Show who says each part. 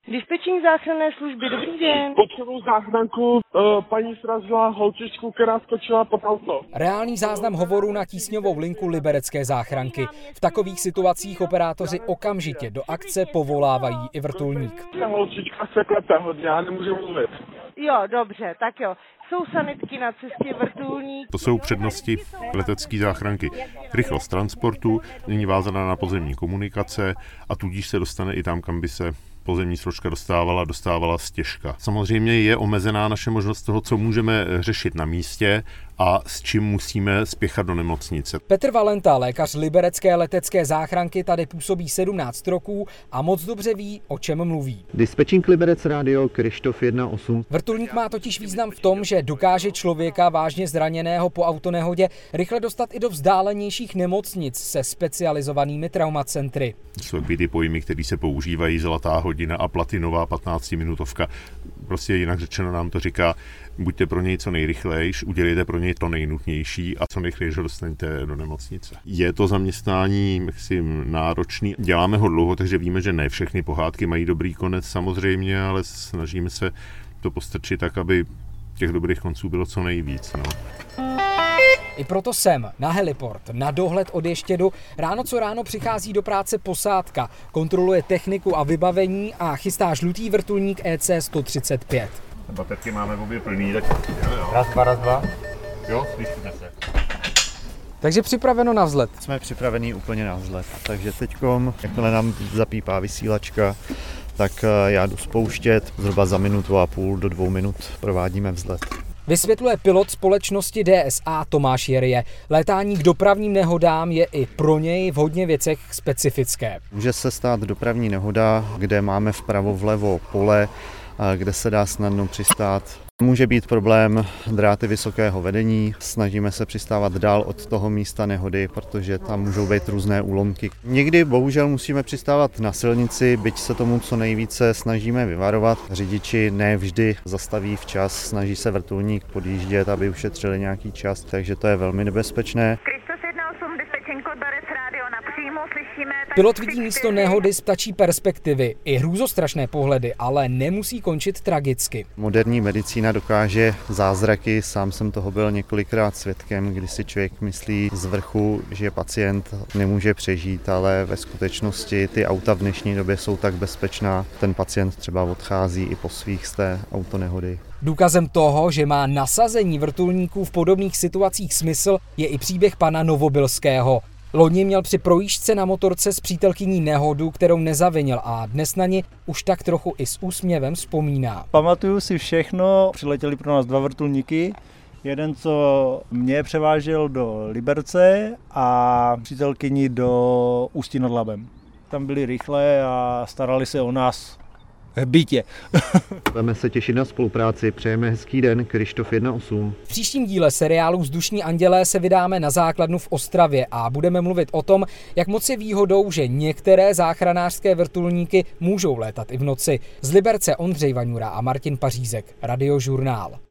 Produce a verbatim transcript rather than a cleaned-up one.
Speaker 1: Dispečink záchranné služby, dobrý den.
Speaker 2: Potřebuji záchranku, paní srazila holčičku, která skočila pod auto.
Speaker 3: Reálný záznam hovoru na tísňovou linku liberecké záchranky. V takových situacích operátoři okamžitě do akce povolávají i vrtulník.
Speaker 2: Ta holčička se klepe hodně, já nemůžu mluvit.
Speaker 1: Jo, dobře, tak jo. Jsou sanitky na cestě, vrtulník.
Speaker 4: To jsou přednosti letecké záchranky. Rychlost transportu, není vázaná na pozemní komunikace a tudíž se dostane i tam, kam by se pozemní složka dostávala, dostávala stěžka. Samozřejmě je omezená naše možnost toho, co můžeme řešit na místě a s čím musíme spěchat do nemocnice.
Speaker 3: Petr Valenta, lékař liberecké letecké záchranky, tady působí sedmnáct roků a moc dobře ví, o čem mluví.
Speaker 5: Dispečink Liberec Radio Krištof jedna osm.
Speaker 3: Vrtulník má totiž význam v tom, že dokáže člověka vážně zraněného po autonehodě rychle dostat i do vzdálenějších nemocnic se specializovanými traumacentry.
Speaker 4: Jsou ty pojmy, které se používají, zlatá hodina a platinová patnáctiminutovka. Prostě jinak řečeno nám to říká, buďte pro něj co nejrychlejší, udělejte pro něj to nejnutnější a co nejrychleji ho dostanete do nemocnice. Je to zaměstnání jaksi náročný, děláme ho dlouho, takže víme, že ne všechny pohádky mají dobrý konec samozřejmě, ale snažíme se to postrčit tak, aby těch dobrých konců bylo co nejvíc. No.
Speaker 3: I proto sem, na heliport, na dohled od Ještědu, ráno co ráno přichází do práce posádka, kontroluje techniku a vybavení a chystá žlutý vrtulník E C sto třicet pět.
Speaker 4: Baterky máme obě plný, tak jo, jo.
Speaker 6: Raz, dva, raz, dva.
Speaker 4: Jo, slyšíme se.
Speaker 3: Takže připraveno na vzlet.
Speaker 6: Jsme připravení úplně na vzlet, takže teďkom, jakmile nám zapípá vysílačka, tak já jdu spouštět, zhruba za minutu a půl do dvou minut provádíme vzlet.
Speaker 3: Vysvětluje pilot společnosti D S A Tomáš Jerie. Létání k dopravním nehodám je i pro něj v hodně věcech specifické.
Speaker 6: Může se stát dopravní nehoda, kde máme vpravo vlevo pole, kde se dá snadno přistát. Může být problém dráty vysokého vedení, snažíme se přistávat dál od toho místa nehody, protože tam můžou být různé úlomky. Někdy bohužel musíme přistávat na silnici, byť se tomu co nejvíce snažíme vyvarovat. Řidiči ne vždy zastaví včas, snaží se vrtulník podjíždět, aby ušetřili nějaký čas, takže to je velmi nebezpečné.
Speaker 3: Pilot vidí místo nehody z ptačí perspektivy i hrůzostrašné pohledy, ale nemusí končit tragicky.
Speaker 6: Moderní medicína dokáže zázraky, sám jsem toho byl několikrát svědkem, kdy si člověk myslí z vrchu, že pacient nemůže přežít, ale ve skutečnosti ty auta v dnešní době jsou tak bezpečná, ten pacient třeba odchází i po svých z té autonehody.
Speaker 3: Důkazem toho, že má nasazení vrtulníků v podobných situacích smysl, je i příběh pana Novobilského. Loni měl při projížďce na motorce s přítelkyní nehodu, kterou nezavinil a dnes na ni už tak trochu i s úsměvem vzpomíná.
Speaker 7: Pamatuju si všechno, přiletěli pro nás dva vrtulníky. Jeden, co mě převážel do Liberce a přítelkyni do Ústí nad Labem. Tam byli rychle a starali se o nás v bytě.
Speaker 5: Budeme se těšit na spolupráci, přejeme hezký den, Krištof jedna osm.
Speaker 3: V příštím díle seriálu Vzdušní andělé se vydáme na základnu v Ostravě a budeme mluvit o tom, jak moc je výhodou, že některé záchranářské vrtulníky můžou létat i v noci. Z Liberce Ondřej Vaňura a Martin Pařízek, Radiožurnál.